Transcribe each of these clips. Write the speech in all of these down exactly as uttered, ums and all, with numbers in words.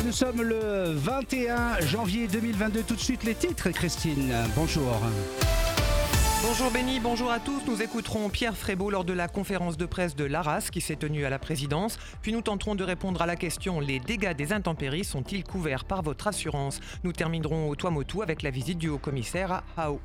nous sommes le vingt et un janvier deux mille vingt-deux. Tout de suite les titres, Christine. Bonjour. Bonjour Benny, bonjour à tous. Nous écouterons Pierre Frébault lors de la conférence de presse de l'Arras qui s'est tenue à la présidence. Puis nous tenterons de répondre à la question: les dégâts des intempéries sont-ils couverts par votre assurance? Nous terminerons au Tuamotu avec la visite du haut-commissaire à Hao.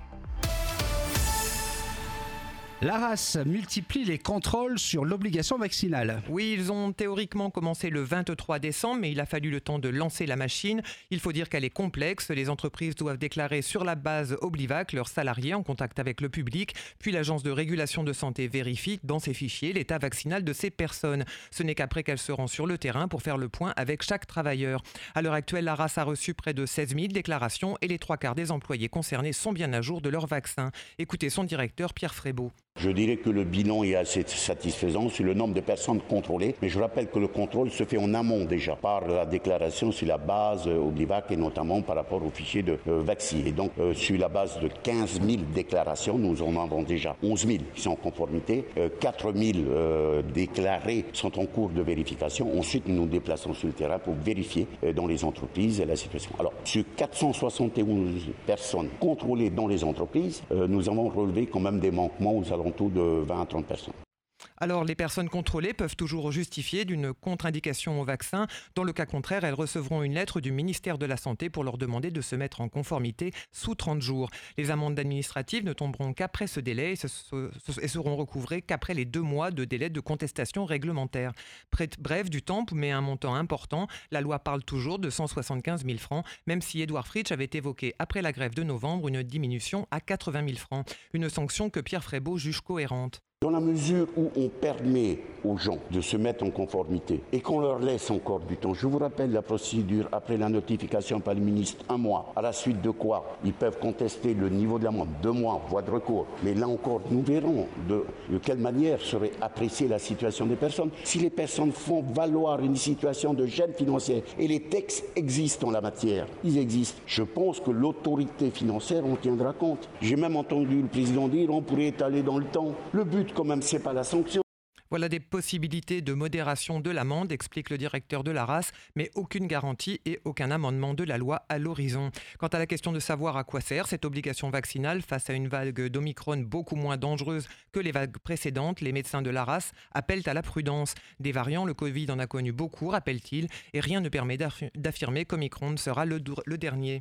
L'Arras multiplie les contrôles sur l'obligation vaccinale. Oui, ils ont théoriquement commencé le vingt-trois décembre, mais il a fallu le temps de lancer la machine. Il faut dire qu'elle est complexe. Les entreprises doivent déclarer sur la base Oblivac leurs salariés en contact avec le public. Puis l'agence de régulation de santé vérifie dans ses fichiers l'état vaccinal de ces personnes. Ce n'est qu'après qu'elle se rend sur le terrain pour faire le point avec chaque travailleur. À l'heure actuelle, l'Arras a reçu près de seize mille déclarations et les trois quarts des employés concernés sont bien à jour de leur vaccin. Écoutez son directeur Pierre Frébault. Je dirais que le bilan est assez satisfaisant sur le nombre de personnes contrôlées, mais je rappelle que le contrôle se fait en amont déjà par la déclaration sur la base euh, Oblivac et notamment par rapport au fichier de euh, vaccinés. Donc euh, sur la base de quinze mille déclarations, nous en avons déjà onze mille qui sont en conformité, euh, quatre mille euh, déclarés sont en cours de vérification. Ensuite, nous nous déplaçons sur le terrain pour vérifier euh, dans les entreprises la situation. Alors, sur quatre cent soixante et onze personnes contrôlées dans les entreprises, euh, nous avons relevé quand même des manquements aux alentours de vingt à trente personnes. Alors, les personnes contrôlées peuvent toujours justifier d'une contre-indication au vaccin. Dans le cas contraire, elles recevront une lettre du ministère de la Santé pour leur demander de se mettre en conformité sous trente jours. Les amendes administratives ne tomberont qu'après ce délai et, se, et seront recouvrées qu'après les deux mois de délai de contestation réglementaire. Bref, du temps, mais un montant important. La loi parle toujours de cent soixante-quinze mille francs, même si Édouard Fritsch avait évoqué après la grève de novembre une diminution à quatre-vingt mille francs. Une sanction que Pierre Frébault juge cohérente. Dans la mesure où on permet aux gens de se mettre en conformité et qu'on leur laisse encore du temps, je vous rappelle la procédure après la notification par le ministre, un mois, à la suite de quoi ils peuvent contester le niveau de l'amende, deux mois, voie de recours. Mais là encore, nous verrons de, de quelle manière serait appréciée la situation des personnes. Si les personnes font valoir une situation de gêne financière, et les textes existent en la matière, ils existent, je pense que l'autorité financière en tiendra compte. J'ai même entendu le président dire on pourrait étaler dans le temps. Le but quand même, c'est pas la sanction. Voilà des possibilités de modération de l'amende, explique le directeur de l'Arras, mais aucune garantie et aucun amendement de la loi à l'horizon. Quant à la question de savoir à quoi sert cette obligation vaccinale face à une vague d'Omicron beaucoup moins dangereuse que les vagues précédentes, les médecins de l'Arras appellent à la prudence. Des variants, le Covid en a connu beaucoup, rappelle-t-il, et rien ne permet d'affirmer qu'Omicron sera le, le dernier.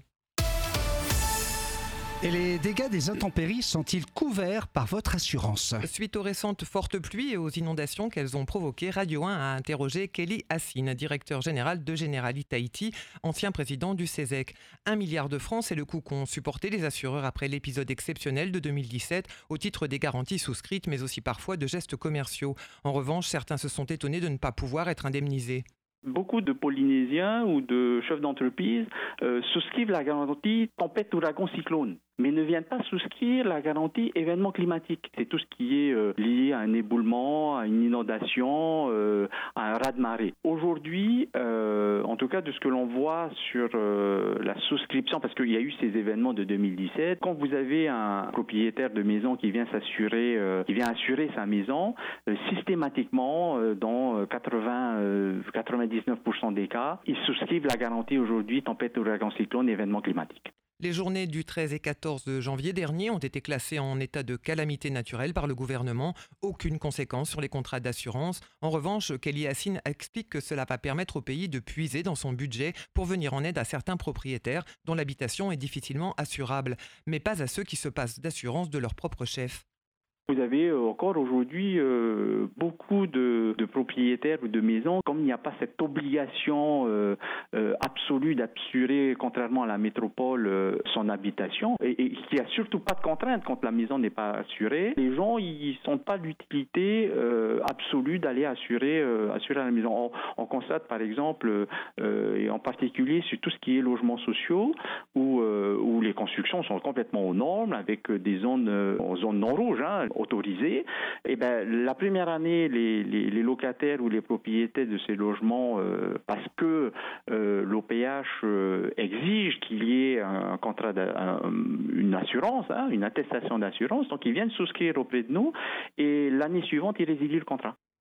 Et les dégâts des intempéries sont-ils couverts par votre assurance? Suite aux récentes fortes pluies et aux inondations qu'elles ont provoquées, Radio un a interrogé Kelly Hassine, directeur général de Generali Tahiti, ancien président du C E S E C. Un milliard de francs, c'est le coût qu'ont supporté les assureurs après l'épisode exceptionnel de deux mille dix-sept au titre des garanties souscrites, mais aussi parfois de gestes commerciaux. En revanche, certains se sont étonnés de ne pas pouvoir être indemnisés. Beaucoup de Polynésiens ou de chefs d'entreprise euh, souscrivent la garantie tempête, ouragan, cyclone, mais ne viennent pas souscrire la garantie événement climatique. C'est tout ce qui est euh, lié à un éboulement, à une inondation, euh, à un raz-de-marée. Aujourd'hui, euh, en tout cas de ce que l'on voit sur euh, la souscription, parce qu'il y a eu ces événements de deux mille dix-sept, quand vous avez un propriétaire de maison qui vient s'assurer, euh, qui vient assurer sa maison, euh, systématiquement, euh, dans quatre-vingts, euh, quatre-vingt-dix-neuf pour cent des cas, ils souscrivent la garantie aujourd'hui tempête, ouragan, cyclone, événement climatique. Les journées du treize et quatorze janvier dernier ont été classées en état de calamité naturelle par le gouvernement. Aucune conséquence sur les contrats d'assurance. En revanche, Kelly Hassine explique que cela va permettre au pays de puiser dans son budget pour venir en aide à certains propriétaires dont l'habitation est difficilement assurable, mais pas à ceux qui se passent d'assurance de leur propre chef. Vous avez encore aujourd'hui euh, beaucoup de, de propriétaires ou de maisons, comme il n'y a pas cette obligation euh, euh, absolue d'assurer, contrairement à la métropole, euh, son habitation, et, et qu'il n'y a surtout pas de contrainte quand la maison n'est pas assurée. Les gens, ils ne sentent pas l'utilité euh, absolue d'aller assurer, euh, assurer la maison. On, on constate par exemple, euh, et en particulier sur tout ce qui est logements sociaux, où, euh, où les constructions sont complètement aux normes, avec des zones, euh, en zone non rouge, hein, autorisés, et ben la première année, les, les, les locataires ou les propriétaires de ces logements, euh, parce que euh, l'O P H euh, exige qu'il y ait un contrat, un, une assurance, hein, une attestation d'assurance, donc ils viennent souscrire auprès de nous, et l'année suivante, ils résilient le contrat.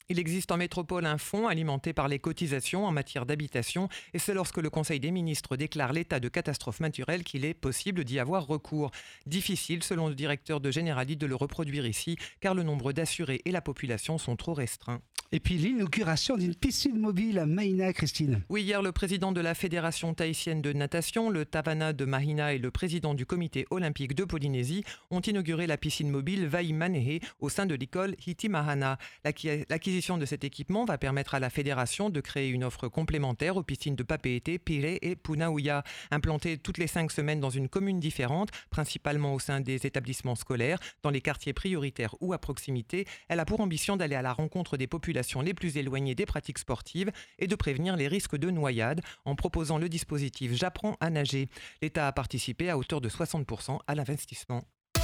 Il existe en métropole un fonds alimenté par les cotisations en matière d'habitation et c'est lorsque le Conseil des ministres déclare l'état de catastrophe naturelle qu'il est possible d'y avoir recours. Difficile, selon le directeur de Generali, de le reproduire ici car le nombre d'assurés et la population sont trop restreints. Et puis l'inauguration d'une piscine mobile à Mahina, Christine. Oui, hier, le président de la Fédération tahitienne de natation, le Tavana de Mahina et le président du comité olympique de Polynésie ont inauguré la piscine mobile Vaimanehe au sein de l'école Hitimahana. L'acquisition de cet équipement va permettre à la fédération de créer une offre complémentaire aux piscines de Papeete, Pire et Punauia. Implantées toutes les cinq semaines dans une commune différente, principalement au sein des établissements scolaires, dans les quartiers prioritaires ou à proximité, elle a pour ambition d'aller à la rencontre des populations les plus éloignées des pratiques sportives et de prévenir les risques de noyade en proposant le dispositif J'apprends à nager. L'État a participé à hauteur de soixante pour cent à l'investissement.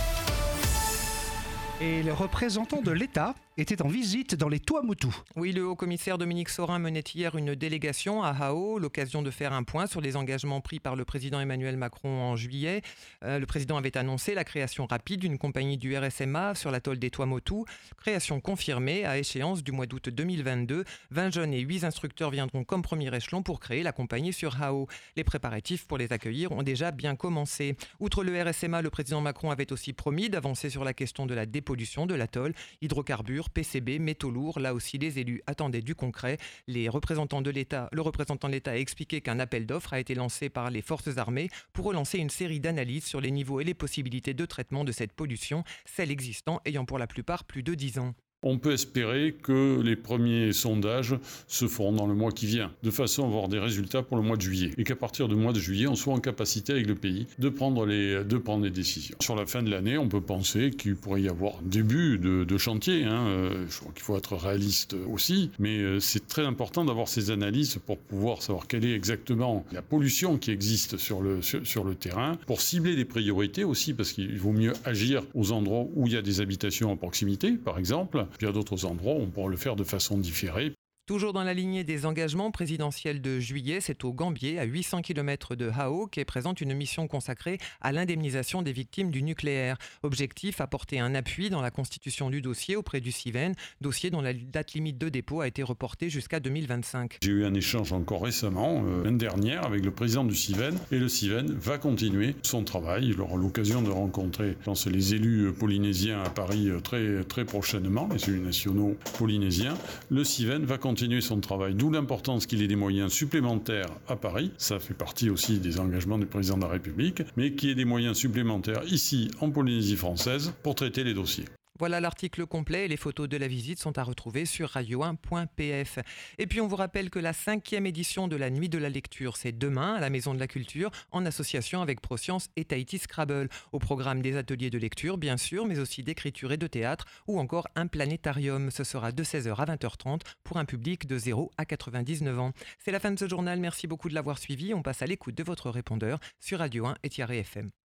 Et le représentant de l'État était en visite dans les Tuamotu. Oui, le haut-commissaire Dominique Saurin menait hier une délégation à Hao, l'occasion de faire un point sur les engagements pris par le président Emmanuel Macron en juillet. Euh, le président avait annoncé la création rapide d'une compagnie du R S M A sur l'atoll des Tuamotu, création confirmée à échéance du mois d'août deux mille vingt-deux. vingt jeunes et huit instructeurs viendront comme premier échelon pour créer la compagnie sur Hao. Les préparatifs pour les accueillir ont déjà bien commencé. Outre le R S M A, le président Macron avait aussi promis d'avancer sur la question de la dépollution de l'atoll, hydrocarbures, P C B, métaux lourds. Là aussi, les élus attendaient du concret. Les représentants de l'État, le représentant de l'État a expliqué qu'un appel d'offres a été lancé par les forces armées pour relancer une série d'analyses sur les niveaux et les possibilités de traitement de cette pollution, celles existant ayant pour la plupart plus de dix ans. On peut espérer que les premiers sondages se feront dans le mois qui vient, de façon à avoir des résultats pour le mois de juillet. Et qu'à partir du mois de juillet, on soit en capacité avec le pays de prendre les, de prendre les décisions. Sur la fin de l'année, on peut penser qu'il pourrait y avoir un début de, de chantier. Hein. Euh, je crois qu'il faut être réaliste aussi. Mais euh, c'est très important d'avoir ces analyses pour pouvoir savoir quelle est exactement la pollution qui existe sur le, sur, sur le terrain, pour cibler des priorités aussi, parce qu'il vaut mieux agir aux endroits où il y a des habitations à proximité, par exemple. Puis il y a d'autres endroits où on pourra le faire de façon différée. Toujours dans la lignée des engagements présidentiels de juillet, c'est au Gambier, à huit cents kilomètres de Hao, qu'est présente une mission consacrée à l'indemnisation des victimes du nucléaire. Objectif, apporter un appui dans la constitution du dossier auprès du Civen, dossier dont la date limite de dépôt a été reportée jusqu'à deux mille vingt-cinq. J'ai eu un échange encore récemment, euh, l'année dernière, avec le président du Civen, et le Civen va continuer son travail. Il aura l'occasion de rencontrer, je pense, les élus polynésiens à Paris très, très prochainement, les élus nationaux polynésiens. Le Civen va continuer continuer son travail, d'où l'importance qu'il ait des moyens supplémentaires à Paris, ça fait partie aussi des engagements du président de la République, mais qu'il y ait des moyens supplémentaires ici en Polynésie française pour traiter les dossiers. Voilà l'article complet et les photos de la visite sont à retrouver sur radio un point p f. Et puis on vous rappelle que la cinquième édition de la Nuit de la Lecture, c'est demain à la Maison de la Culture en association avec ProScience et Tahiti Scrabble. Au programme des ateliers de lecture bien sûr, mais aussi d'écriture et de théâtre ou encore un planétarium. Ce sera de seize heures à vingt heures trente pour un public de zéro à quatre-vingt-dix-neuf ans. C'est la fin de ce journal, merci beaucoup de l'avoir suivi. On passe à l'écoute de votre répondeur sur Radio un et Tiare F M.